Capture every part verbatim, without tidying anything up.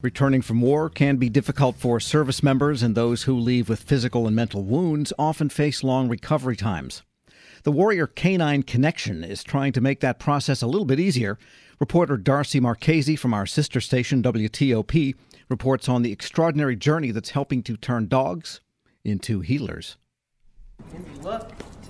Returning from war can be difficult for service members, and those who leave with physical and mental wounds often face long recovery times. The Warrior Canine Connection is trying to make that process a little bit easier. Reporter Darcy Marchese from our sister station W T O P reports on the extraordinary journey that's helping to turn dogs into healers. Look.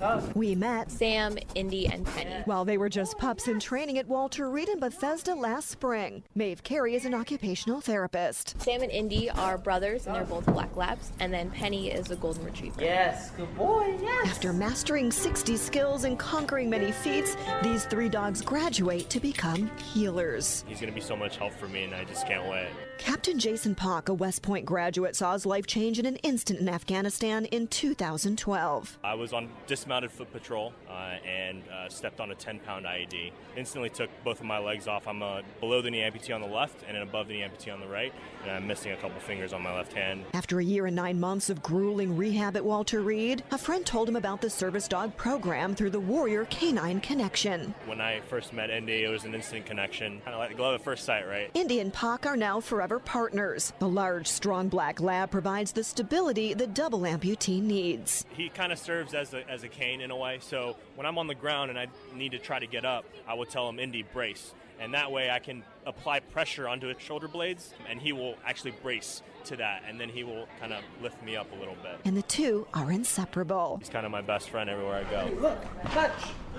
We met Sam, Indy, and Penny while they were just pups in training at Walter Reed in Bethesda last spring. Maeve Carey is an occupational therapist. Sam and Indy are brothers, and they're both black labs. And then Penny is a golden retriever. Yes, good boy, yes. After mastering sixty skills and conquering many feats, these three dogs graduate to become healers. He's going to be so much help for me, and I just can't wait. Captain Jason Pock, a West Point graduate, saw his life change in an instant in Afghanistan in two thousand twelve. I was on dismounted foot patrol uh, and uh, stepped on a ten-pound I E D. Instantly took both of my legs off. I'm a below-the-knee amputee on the left and an above-the-knee amputee on the right, and I'm missing a couple fingers on my left hand. After a year and nine months of grueling rehab at Walter Reed, a friend told him about the service dog program through the Warrior Canine Connection. When I first met Indy, it was an instant connection, kind of like the love at first sight, right? Indy and Pock are now forever partners. The large, strong black lab provides the stability the double amputee needs. He kind of serves as a, as a cane in a way, so when I'm on the ground and I need to try to get up, I will tell him, Indy, brace. And that way I can apply pressure onto his shoulder blades, and he will actually brace to that, and then he will kind of lift me up a little bit. And the two are inseparable. He's kind of my best friend everywhere I go. Hey, look, touch.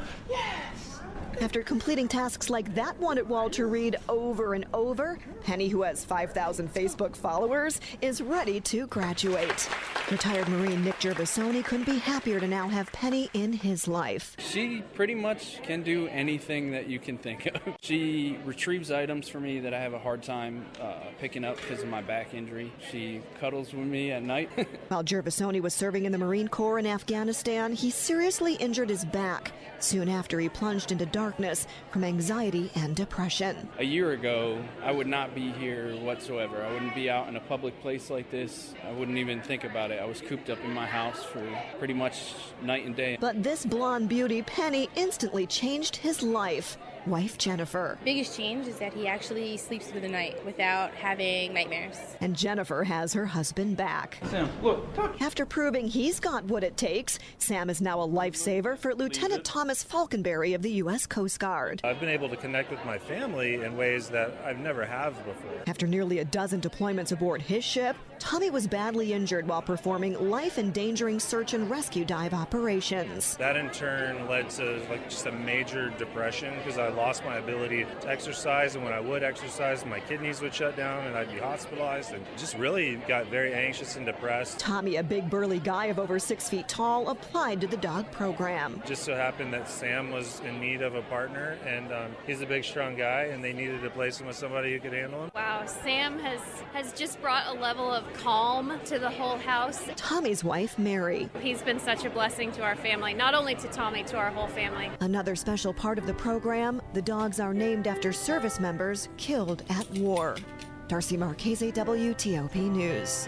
Yes. After completing tasks like that one at Walter Reed over and over, Penny, who has five thousand Facebook followers, is ready to graduate. Retired Marine Nick Gervasoni couldn't be happier to now have Penny in his life. She pretty much can do anything that you can think of. She retrieves items for me that I have a hard time uh, picking up because of my back injury. She cuddles with me at night. While Gervasoni was serving in the Marine Corps in Afghanistan, he seriously injured his back. Soon after, he plunged into darkness from anxiety and depression. A year ago, I would not be here whatsoever. I wouldn't be out in a public place like this. I wouldn't even think about it. I was cooped up in my house for pretty much night and day. But this blonde beauty, Penny, instantly changed his life. Wife Jennifer. Biggest change is that he actually sleeps through the night without having nightmares. And Jennifer has her husband back. Sam, look, touch. After proving he's got what it takes, Sam is now a lifesaver for Lieutenant Thomas Falconberry of the U S Coast Guard. I've been able to connect with my family in ways that I've never have before. After nearly a dozen deployments aboard his ship, Tommy was badly injured while performing life-endangering search and rescue dive operations. That in turn led to like just a major depression because I lost my ability to exercise, and when I would exercise, my kidneys would shut down and I'd be hospitalized, and just really got very anxious and depressed. Tommy, a big burly guy of over six feet tall, applied to the dog program. Just so happened that Sam was in need of a partner, and um, he's a big, strong guy, and they needed to place him with somebody who could handle him. Wow, Sam has, has just brought a level of calm to the whole house. Tommy's wife, Mary. He's been such a blessing to our family, not only to Tommy, to our whole family. Another special part of the program, the dogs are named after service members killed at war. Darcy Marchese, W T O P News.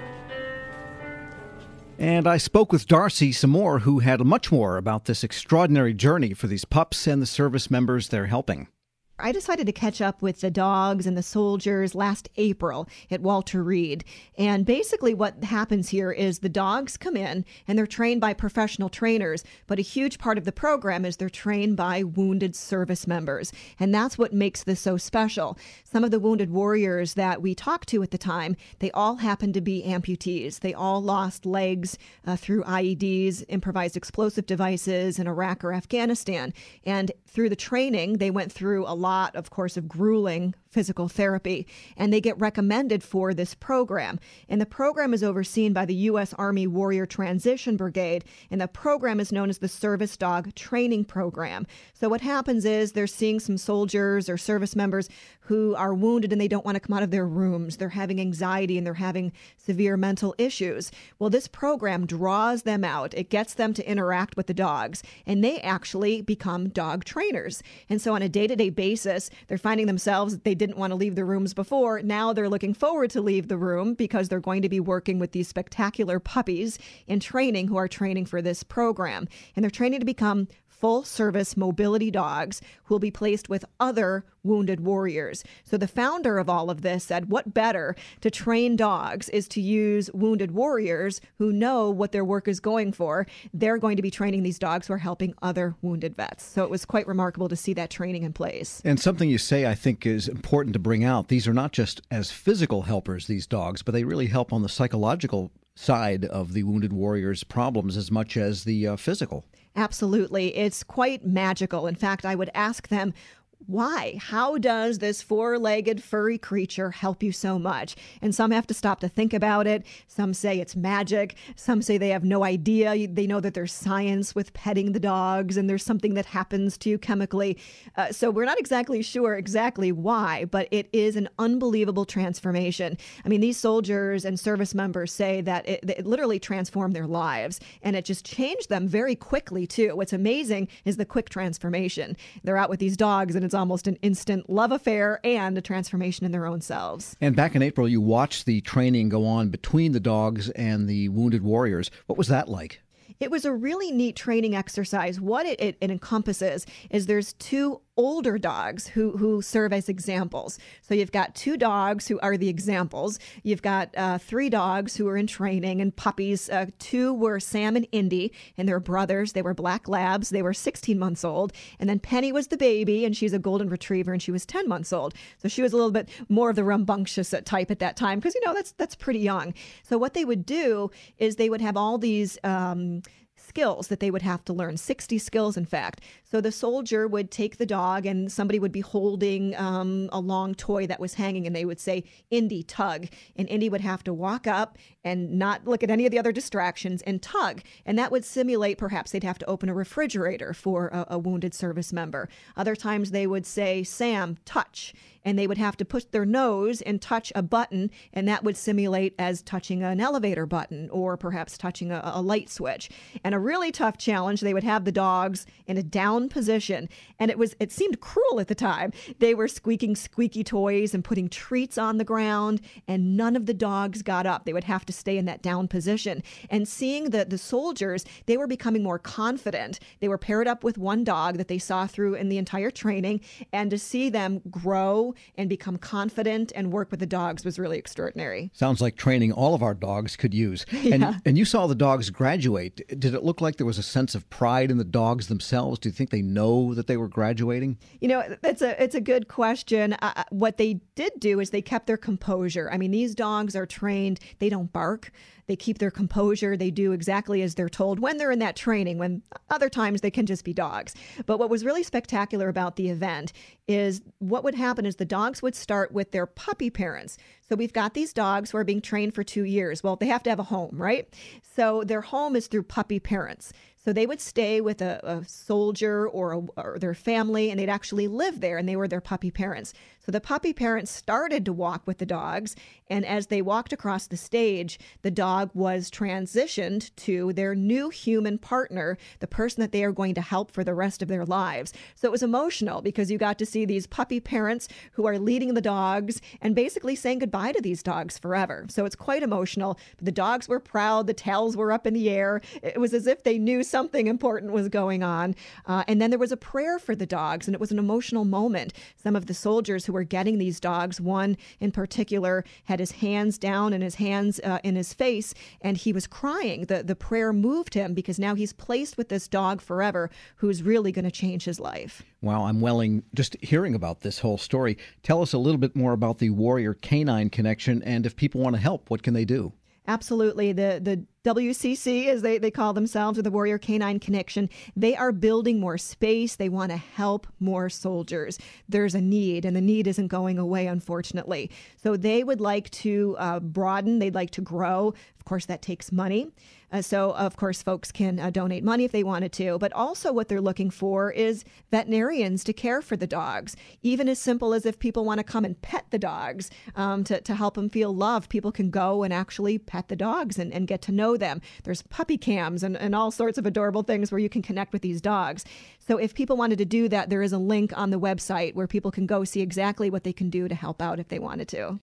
And I spoke with Darcy some more, who had much more about this extraordinary journey for these pups and the service members they're helping. I decided to catch up with the dogs and the soldiers last April at Walter Reed. And basically what happens here is the dogs come in and they're trained by professional trainers. But a huge part of the program is they're trained by wounded service members. And that's what makes this so special. Some of the wounded warriors that we talked to at the time, they all happened to be amputees. They all lost legs uh, through I E Ds, improvised explosive devices in Iraq or Afghanistan. And through the training, they went through a lot, of course, of grueling physical therapy, and they get recommended for this program. And the program is overseen by the U S Army Warrior Transition Brigade, and the program is known as the Service Dog Training Program. So what happens is they're seeing some soldiers or service members who are wounded and they don't want to come out of their rooms. They're having anxiety and they're having severe mental issues. Well, this program draws them out. It gets them to interact with the dogs, and they actually become dog trainers. And so on a day-to-day basis, they're finding themselves, they didn't want to leave the rooms before. Now they're looking forward to leave the room because they're going to be working with these spectacular puppies in training who are training for this program. And they're training to become full service mobility dogs who will be placed with other wounded warriors. So the founder of all of this said, what better to train dogs is to use wounded warriors who know what their work is going for. They're going to be training these dogs who are helping other wounded vets. So it was quite remarkable to see that training in place. And something you say I think is important to bring out. These are not just as physical helpers, these dogs, but they really help on the psychological side of the wounded warrior's problems as much as the uh, physical. Absolutely. It's quite magical. In fact, I would ask them, why? How does this four-legged furry creature help you so much? And some have to stop to think about it. Some say it's magic. Some say they have no idea. They know that there's science with petting the dogs and there's something that happens to you chemically. Uh, so we're not exactly sure exactly why, but it is an unbelievable transformation. I mean, these soldiers and service members say that it, it literally transformed their lives, and it just changed them very quickly, too. What's amazing is the quick transformation. They're out with these dogs, and it's almost an instant love affair and a transformation in their own selves. And back in April, you watched the training go on between the dogs and the wounded warriors. What was that like? It was a really neat training exercise. What it, it, it encompasses is there's two older dogs who who serve as examples. So you've got two dogs who are the examples. You've got uh, three dogs who are in training and puppies. Uh, two were Sam and Indy, and they're brothers. They were black labs. They were sixteen months old. And then Penny was the baby, and she's a golden retriever, and she was ten months old. So she was a little bit more of the rambunctious type at that time because, you know, that's that's pretty young. So what they would do is they would have all these um, skills that they would have to learn, sixty skills, in fact. So the soldier would take the dog and somebody would be holding um, a long toy that was hanging, and they would say, Indy, tug. And Indy would have to walk up and not look at any of the other distractions and tug. And that would simulate perhaps they'd have to open a refrigerator for a, a wounded service member. Other times they would say, Sam, touch. And they would have to push their nose and touch a button, and that would simulate as touching an elevator button or perhaps touching a, a light switch. And a really tough challenge, they would have the dogs in a down position, and it was it seemed cruel at the time. They were squeaking squeaky toys and putting treats on the ground, and none of the dogs got up. They would have to stay in that down position. And seeing the, the soldiers, they were becoming more confident. They were paired up with one dog that they saw through in the entire training, and to see them grow and become confident and work with the dogs was really extraordinary. Sounds like training all of our dogs could use. Yeah. And, and you saw the dogs graduate. Did it look like there was a sense of pride in the dogs themselves? Do you think they know that they were graduating? You know, it's a it's a good question. Uh, what they did do is they kept their composure. I mean, these dogs are trained. They don't bark. They keep their composure. They do exactly as they're told when they're in that training, when other times they can just be dogs. But what was really spectacular about the event is what would happen is the dogs would start with their puppy parents. So we've got these dogs who are being trained for two years. Well, they have to have a home, right? So their home is through puppy parents. So they would stay with a, a soldier or, a, or their family, and they'd actually live there, and they were their puppy parents. So the puppy parents started to walk with the dogs, and as they walked across the stage, the dog was transitioned to their new human partner, the person that they are going to help for the rest of their lives. So it was emotional because you got to see these puppy parents who are leading the dogs and basically saying goodbye to these dogs forever. So it's quite emotional. The dogs were proud. The tails were up in the air. It was as if they knew something important was going on. Uh, and then there was a prayer for the dogs, and it was an emotional moment. Some of the soldiers who were getting these dogs, one in particular had his hands down and his hands uh, in his face, and he was crying. The, the prayer moved him because now he's placed with this dog forever who's really going to change his life. Wow, I'm welling just hearing about this whole story. Tell us a little bit more about the Warrior Canine Connection, and if people want to help, what can they do? Absolutely. The the W C C, as they, they call themselves, or the Warrior Canine Connection, they are building more space. They want to help more soldiers. There's a need, and the need isn't going away, unfortunately. So they would like to uh, broaden. They'd like to grow. Of course, that takes money. Uh, so, of course, folks can uh, donate money if they wanted to. But also what they're looking for is veterinarians to care for the dogs, even as simple as if people want to come and pet the dogs um, to, to help them feel loved. People can go and actually pet the dogs and, and get to know them. There's puppy cams and, and all sorts of adorable things where you can connect with these dogs. So if people wanted to do that, there is a link on the website where people can go see exactly what they can do to help out if they wanted to.